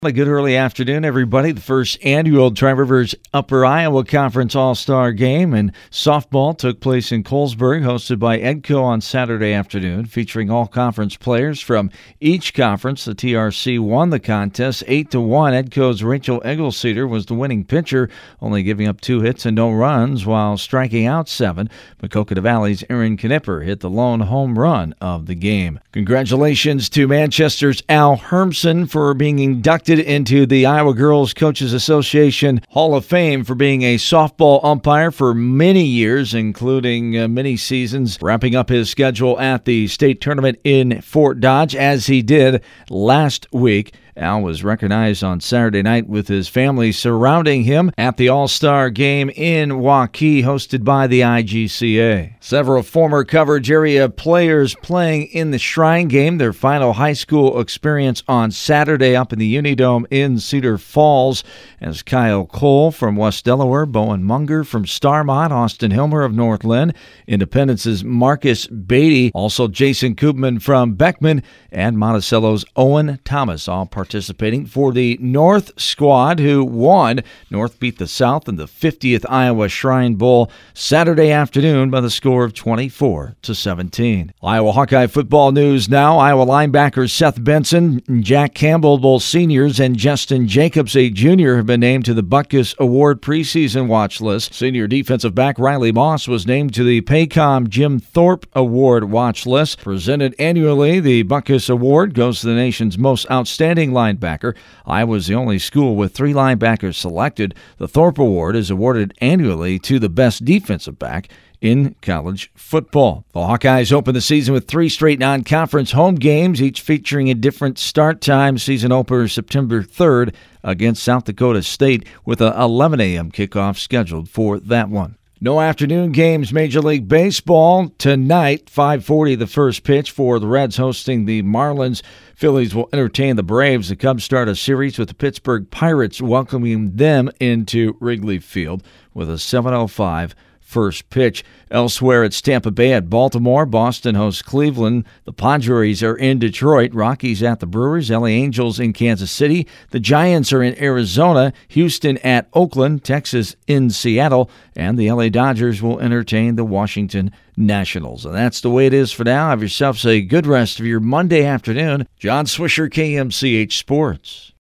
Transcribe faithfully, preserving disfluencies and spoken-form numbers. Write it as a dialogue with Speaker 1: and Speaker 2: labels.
Speaker 1: A good early afternoon, everybody. The first annual Tri-Rivers Upper Iowa Conference All-Star Game and softball took place in Colesburg, hosted by Edco on Saturday afternoon, featuring all conference players from each conference. The T R C won the contest eight to one. Edco's Rachel Eggleseder was the winning pitcher, only giving up two hits and no runs while striking out seven. Maquoketa Valley's Erin Knipper hit the lone home run of the game. Congratulations to Manchester's Al Hermsen for being inducted into the Iowa Girls Coaches Association Hall of Fame for being a softball umpire for many years, including uh, many seasons, wrapping up his schedule at the state tournament in Fort Dodge, as he did last week. Al was recognized on Saturday night with his family surrounding him at the All-Star Game in Waukee, hosted by the I G C A. Several former coverage area players playing in the Shrine Game, their final high school experience on Saturday up in the Unidome in Cedar Falls, as Kyle Cole from West Delaware, Bowen Munger from Starmont, Austin Hilmer of North Lynn, Independence's Marcus Beatty, also Jason Koopman from Beckman, and Monticello's Owen Thomas, all participating for the North squad, who won. North beat the South in the fiftieth Iowa Shrine Bowl Saturday afternoon by the score of twenty-four to seventeen. Iowa Hawkeye football news now. Iowa linebackers Seth Benson, Jack Campbell, both seniors, and Justin Jacobs, a junior, have been named to the Butkus Award preseason watch list. Senior defensive back Riley Moss was named to the Paycom Jim Thorpe Award watch list. Presented annually, the Butkus Award goes to the nation's most outstanding linebacker. Iowa's the only school with three linebackers selected. The Thorpe Award is awarded annually to the best defensive back in college football. The Hawkeyes open the season with three straight non-conference home games, each featuring a different start time. Season opener September third against South Dakota State, with a eleven a.m. kickoff scheduled for that one. No afternoon games. Major League Baseball tonight, five forty the first pitch for the Reds hosting the Marlins. Phillies will entertain the Braves. The Cubs start a series with the Pittsburgh Pirates, welcoming them into Wrigley Field with a seven oh five first pitch. Elsewhere, it's Tampa Bay at Baltimore. Boston hosts Cleveland. The Padres are in Detroit. Rockies at the Brewers. L A Angels in Kansas City. The Giants are in Arizona. Houston at Oakland. Texas in Seattle. And the L A Dodgers will entertain the Washington Nationals. And that's the way it is for now. Have yourselves a good rest of your Monday afternoon. John Swisher, K M C H Sports.